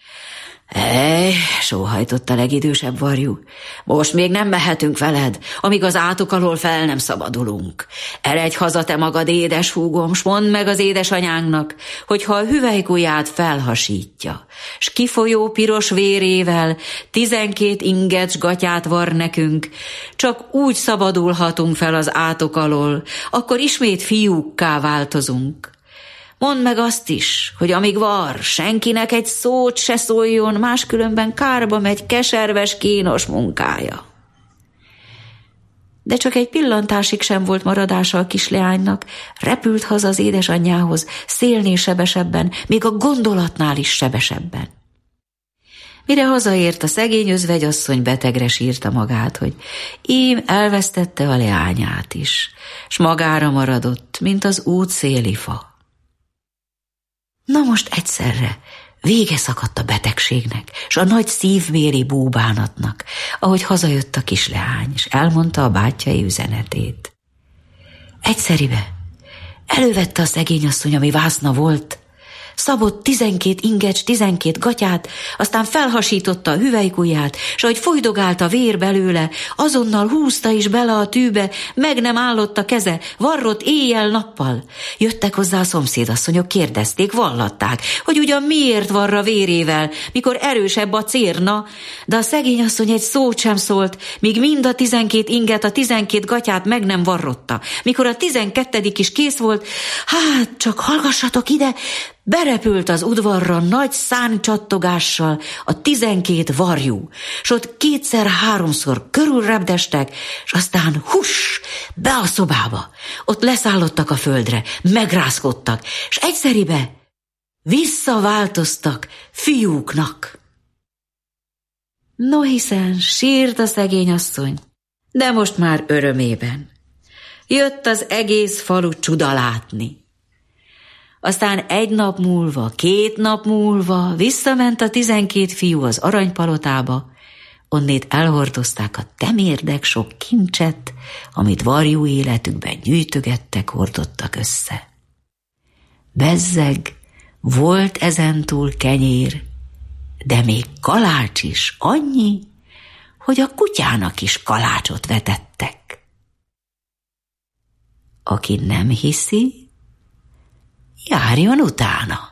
Sóhajtott a legidősebb varjú. Most még nem mehetünk veled, amíg az átok alól fel nem szabadulunk. Eredj haza te magad, édes húgom, s mondd meg az édesanyánknak, hogyha a hüvelykujját felhasítja, s kifolyó piros vérével 12 inget s gatyát var nekünk, csak úgy szabadulhatunk fel az átok alól, akkor ismét fiúkká változunk. Mondd meg azt is, hogy amíg var, senkinek egy szót se szóljon, máskülönben kárba megy keserves, kínos munkája. De csak egy pillantásig sem volt maradása a kisleánynak, repült haza az édesanyjához, szélnél sebesebben, még a gondolatnál is sebesebben. Mire hazaért, a szegény özvegyasszony betegre sírta magát, hogy ím elvesztette a leányát is, s magára maradott, mint az útszéli fa. Na most egyszerre vége szakadt a betegségnek, s a nagy szívbéli búbánatnak, ahogy hazajött a kisleány, és elmondta a bátyjai üzenetét. Egyszeribe elővette a szegényasszony, ami vászna volt, szabott 12 inget, 12 gatyát, aztán felhasította a hüvelykujját, s ahogy folydogált a vér belőle, azonnal húzta is bele a tűbe, meg nem állott a keze, varrott éjjel-nappal. Jöttek hozzá a szomszédasszonyok, kérdezték, vallatták, hogy ugyan miért varra vérével, mikor erősebb a cérna, de a szegényasszony egy szót sem szólt, míg mind a 12 inget, a 12 gatyát meg nem varrotta. Mikor a 12. is kész volt, hát csak hallgassatok ide, berepült az udvarra nagy szárnycsattogással a 12 varjú, s ott 2-3-szor körülrepdestek, s aztán huss, be a szobába. Ott leszállottak a földre, megrázkodtak, s egyszeribe visszaváltoztak fiúknak. No hiszen sírt a szegény asszony, de most már örömében. Jött az egész falu csuda látni. Aztán 1 nap múlva, 2 nap múlva visszament a 12 fiú az aranypalotába, onnét elhordozták a temérdek sok kincset, amit varjú életükben gyűjtögettek, hordottak össze. Bezzeg, volt ezentúl kenyér, de még kalács is annyi, hogy a kutyának is kalácsot vetettek. Aki nem hiszi, járjon utána.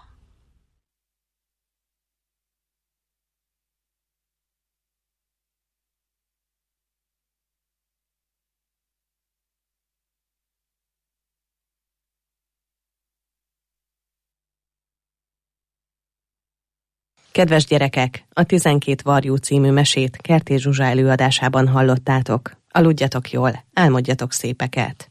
Kedves gyerekek, a 12 varjú című mesét Kertész Zsuzsa előadásában hallottátok. Aludjatok jól, álmodjatok szépeket.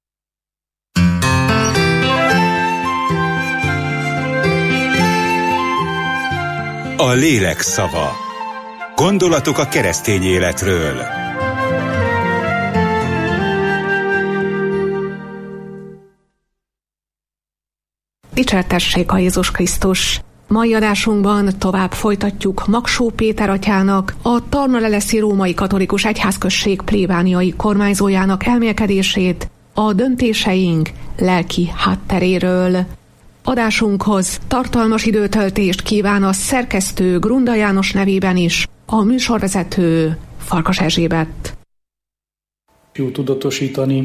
A lélek szava. Gondolatok a keresztény életről. Dicsértessék a Jézus Krisztus! Mai adásunkban tovább folytatjuk Magsó Péter atyának, a Tarnaleleszi Római Katolikus Egyházközség plébániai kormányzójának elmélkedését a döntéseink lelki hátteréről. Adásunkhoz tartalmas időtöltést kíván a szerkesztő Grunda János nevében is, a műsorvezető Farkas Erzsébet. Jó tudatosítani,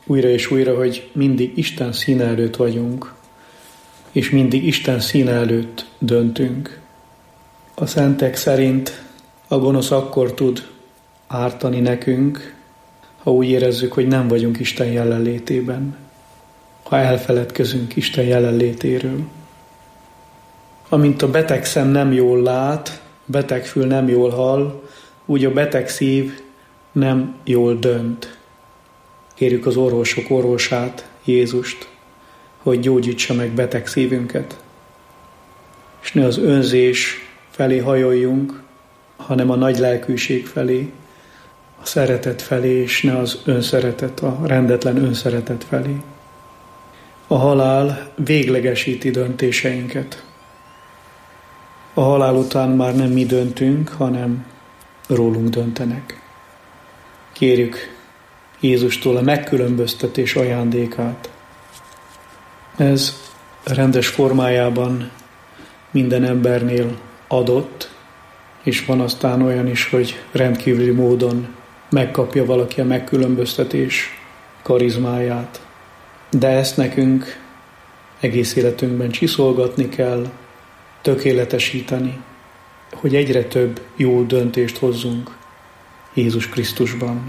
újra és újra, hogy mindig Isten színe előtt vagyunk, és mindig Isten színe előtt döntünk. A szentek szerint a gonosz akkor tud ártani nekünk, ha úgy érezzük, hogy nem vagyunk Isten jelenlétében, ha elfeledkezünk Isten jelenlétéről. Amint a beteg szem nem jól lát, beteg fül nem jól hall, úgy a beteg szív nem jól dönt. Kérjük az orvosok orvosát, Jézust, hogy gyógyítsa meg beteg szívünket. És ne az önzés felé hajoljunk, hanem a nagy lelkűség felé, a szeretet felé, és ne az önszeretet, a rendetlen önszeretet felé. A halál véglegesíti döntéseinket. A halál után már nem mi döntünk, hanem rólunk döntenek. Kérjük Jézustól a megkülönböztetés ajándékát. Ez rendes formájában minden embernél adott, és van aztán olyan is, hogy rendkívüli módon megkapja valaki a megkülönböztetés karizmáját. De ezt nekünk egész életünkben csiszolgatni kell, tökéletesíteni, hogy egyre több jó döntést hozzunk Jézus Krisztusban.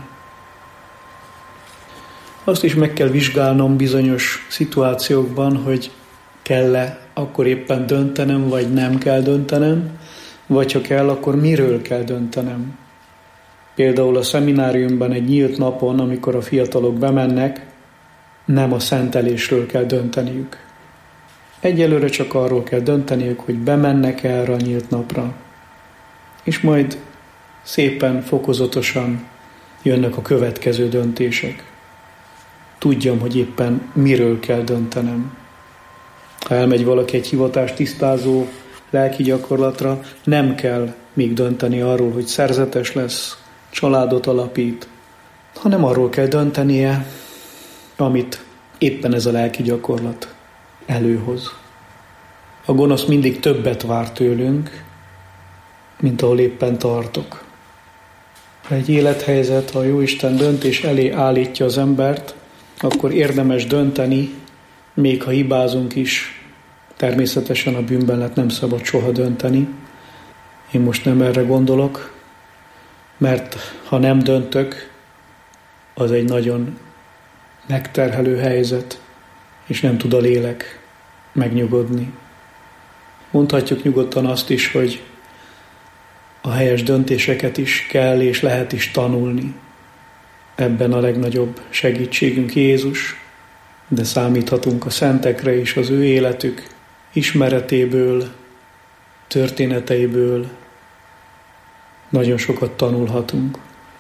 Azt is meg kell vizsgálnom bizonyos szituációkban, hogy kell-e akkor éppen döntenem, vagy nem kell döntenem, vagy ha kell, akkor miről kell döntenem. Például a szemináriumban egy nyílt napon, amikor a fiatalok bemennek, nem a szentelésről kell dönteniük. Egyelőre csak arról kell dönteniük, hogy bemennek erre a nyílt napra. És majd szépen, fokozatosan jönnek a következő döntések. Tudjam, hogy éppen miről kell döntenem. Ha elmegy valaki egy hivatást tisztázó lelki gyakorlatra, nem kell még dönteni arról, hogy szerzetes lesz, családot alapít, hanem arról kell döntenie, amit éppen ez a lelki gyakorlat előhoz. A gonosz mindig többet vár tőlünk, mint ahol éppen tartok. Ha egy élethelyzet, ha a Jóisten döntés elé állítja az embert, akkor érdemes dönteni, még ha hibázunk is. Természetesen a bűnben lett nem szabad soha dönteni. Én most nem erre gondolok, mert ha nem döntök, az egy nagyon megterhelő helyzet, és nem tud a lélek megnyugodni. Mondhatjuk nyugodtan azt is, hogy a helyes döntéseket is kell és lehet is tanulni. Ebben a legnagyobb segítségünk Jézus, de számíthatunk a szentekre is, az ő életük ismeretéből, történeteiből nagyon sokat tanulhatunk.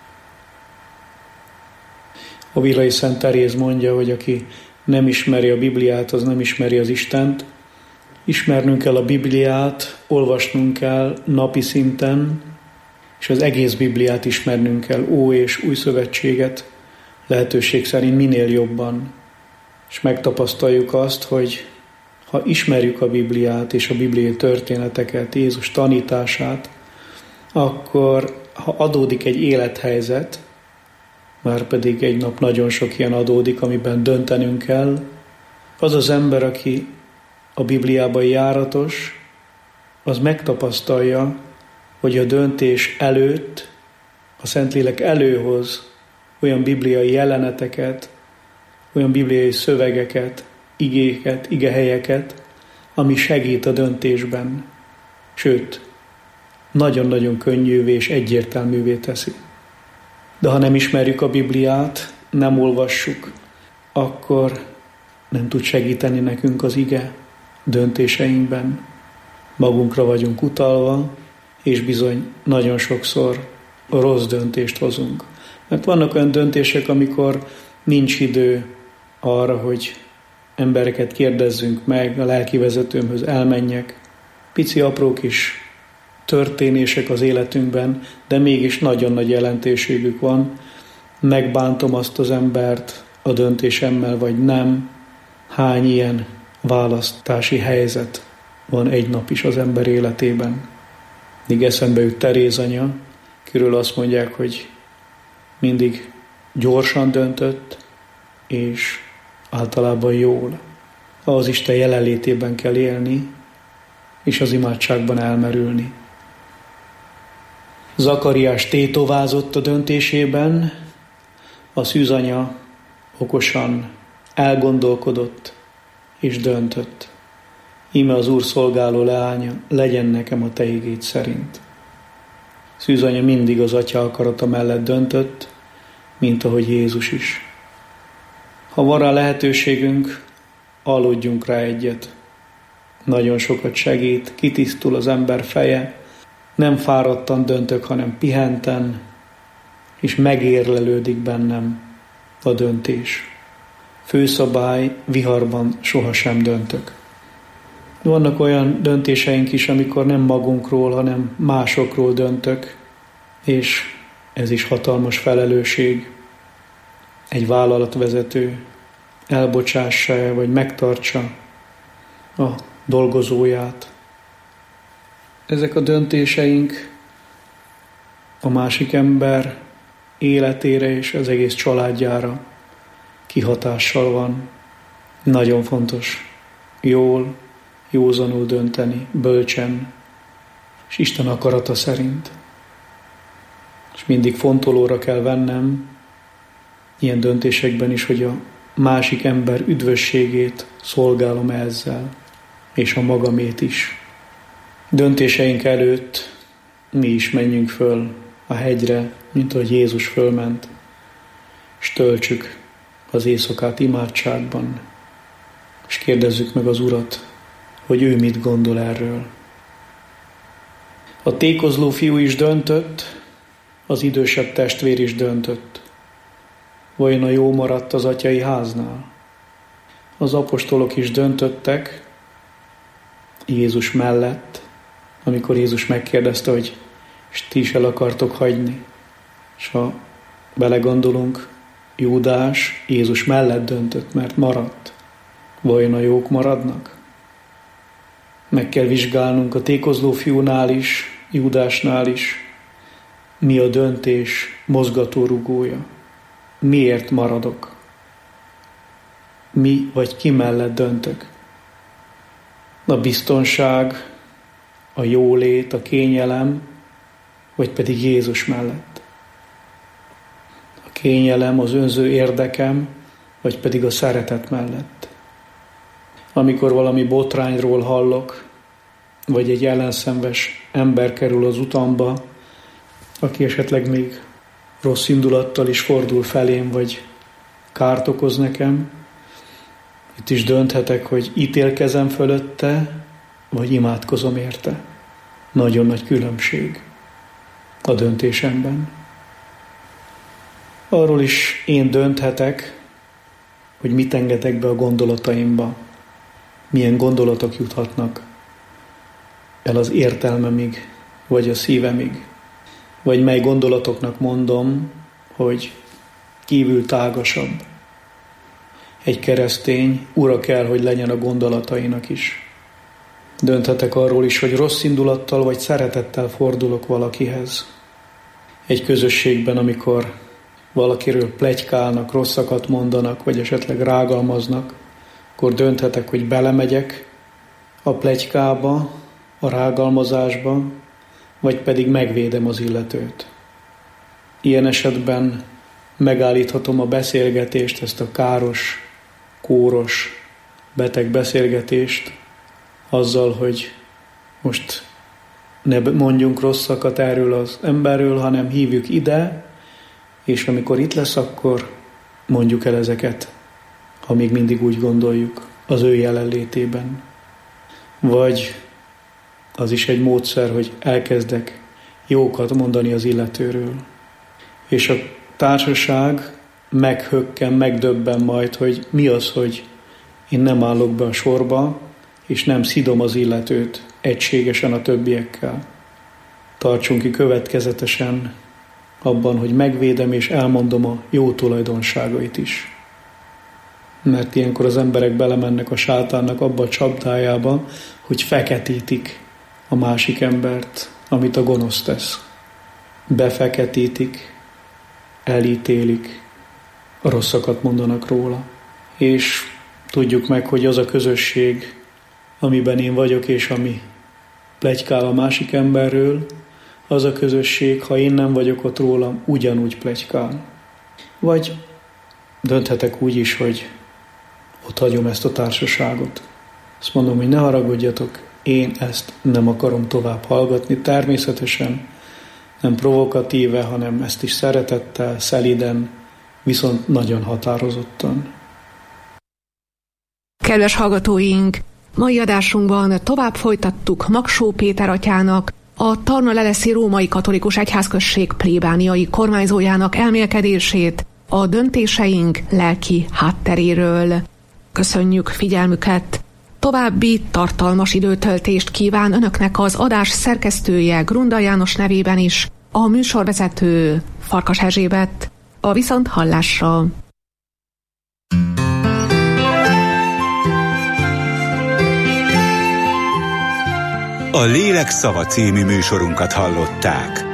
A Villai Szent Teréz mondja, hogy aki nem ismeri a Bibliát, az nem ismeri az Istent. Ismernünk kell a Bibliát, olvasnunk kell napi szinten, és az egész Bibliát ismernünk kell, Ó és Új Szövetséget, lehetőség szerint minél jobban. És megtapasztaljuk azt, hogy ha ismerjük a Bibliát és a bibliai történeteket, Jézus tanítását, akkor ha adódik egy élethelyzet, már pedig egy nap nagyon sok ilyen adódik, amiben döntenünk kell, az az ember, aki a Bibliában járatos, az megtapasztalja, hogy a döntés előtt a Szentlélek előhoz olyan bibliai jeleneteket, olyan bibliai szövegeket, igéket, igehelyeket, ami segít a döntésben. Sőt, nagyon-nagyon könnyűvé és egyértelművé teszi. De ha nem ismerjük a Bibliát, nem olvassuk, akkor nem tud segíteni nekünk az ige döntéseinkben. Magunkra vagyunk utalva, és bizony nagyon sokszor rossz döntést hozunk. Mert vannak olyan döntések, amikor nincs idő arra, hogy embereket kérdezzünk meg, a lelkivezetőmhöz elmenjek. Pici apró kis történések az életünkben, de mégis nagyon nagy jelentőségük van. Megbántom azt az embert a döntésemmel, vagy nem. Hány ilyen választási helyzet van egy nap is az ember életében. Míg eszembe jut Teréz anya, kiről azt mondják, hogy mindig gyorsan döntött, és általában jól. Az Isten jelenlétében kell élni, és az imádságban elmerülni. Zakariás tétovázott a döntésében, a szűzanya okosan elgondolkodott és döntött. Íme az Úr szolgáló leánya, legyen nekem a te igéd szerint. Szűzanya mindig az atya akarata mellett döntött, mint ahogy Jézus is. Ha van rá lehetőségünk, aludjunk rá egyet. Nagyon sokat segít, kitisztul az ember feje, nem fáradtan döntök, hanem pihenten, és megérlelődik bennem a döntés. Főszabály, viharban sohasem döntök. Vannak olyan döntéseink is, amikor nem magunkról, hanem másokról döntök, és ez is hatalmas felelősség. Egy vállalatvezető elbocsássa vagy megtartsa a dolgozóját. Ezek a döntéseink a másik ember életére és az egész családjára kihatással van. Nagyon fontos jól, józanul dönteni, bölcsen, és Isten akarata szerint. És mindig fontolóra kell vennem ilyen döntésekben is, hogy a másik ember üdvösségét szolgálom ezzel, és a magamét is. Döntéseink előtt mi is menjünk föl a hegyre, mint ahogy Jézus fölment, és töltsük az éjszakát imádságban, és kérdezzük meg az Urat, hogy ő mit gondol erről. A tékozló fiú is döntött, az idősebb testvér is döntött. Vajon a jó maradt az atyai háznál? Az apostolok is döntöttek Jézus mellett, amikor Jézus megkérdezte, hogy és ti is el akartok hagyni. És ha belegondolunk, Júdás Jézus mellett döntött, mert maradt. Vajon a jók maradnak? Meg kell vizsgálnunk a tékozló fiúnál is, Júdásnál is, mi a döntés mozgatórugója. Miért maradok? Mi vagy ki mellett döntök? A biztonság, a jólét, a kényelem, vagy pedig Jézus mellett? A kényelem, az önző érdekem, vagy pedig a szeretet mellett? Amikor valami botrányról hallok, vagy egy ellenszenves ember kerül az utamba, aki esetleg még rossz indulattal is fordul felém, vagy kárt okoz nekem, itt is dönthetek, hogy ítélkezem fölötte, vagy imádkozom érte. Nagyon nagy különbség a döntésemben. Arról is én dönthetek, hogy mit engedek be a gondolataimba, milyen gondolatok juthatnak el az értelmemig, vagy a szívemig, vagy mely gondolatoknak mondom, hogy kívül tágasabb. Egy keresztény ura kell, hogy legyen a gondolatainak is. Dönthetek arról is, hogy rossz indulattal vagy szeretettel fordulok valakihez. Egy közösségben, amikor valakiről pletykálnak, rosszakat mondanak, vagy esetleg rágalmaznak, akkor dönthetek, hogy belemegyek a pletykába, a rágalmazásba, vagy pedig megvédem az illetőt. Ilyen esetben megállíthatom a beszélgetést, ezt a káros, kóros, beteg beszélgetést, azzal, hogy most ne mondjunk rosszakat erről az emberről, hanem hívjuk ide, és amikor itt lesz, akkor mondjuk el ezeket, ha még mindig úgy gondoljuk, az ő jelenlétében. Vagy az is egy módszer, hogy elkezdek jókat mondani az illetőről. És a társaság meghökken, megdöbben majd, hogy mi az, hogy én nem állok be a sorba, és nem szidom az illetőt egységesen a többiekkel. Tartsunk ki következetesen abban, hogy megvédem és elmondom a jó tulajdonságait is. Mert ilyenkor az emberek belemennek a sátánnak abba a csapdájába, hogy feketítik a másik embert, amit a gonosz tesz. Befeketítik, elítélik, rosszakat mondanak róla. És tudjuk meg, hogy az a közösség, amiben én vagyok, és ami pletykál a másik emberről, az a közösség, ha én nem vagyok ott rólam, ugyanúgy pletykál. Vagy dönthetek úgy is, hogy ott hagyom ezt a társaságot. Azt mondom, hogy ne haragudjatok, én ezt nem akarom tovább hallgatni. Természetesen nem provokatíve, hanem ezt is szeretettel, szeliden, viszont nagyon határozottan. Kedves hallgatóink, mai adásunkban tovább folytattuk Magsó Péter atyának, a Tarna-leleszi római katolikus egyházközség plébániai kormányzójának elmélkedését a döntéseink lelki hátteréről. Köszönjük figyelmüket! További tartalmas időtöltést kíván önöknek az adás szerkesztője Grunda János nevében is, a műsorvezető Farkas Erzsébet. A viszonthallásra! A Lélek szava című műsorunkat hallották.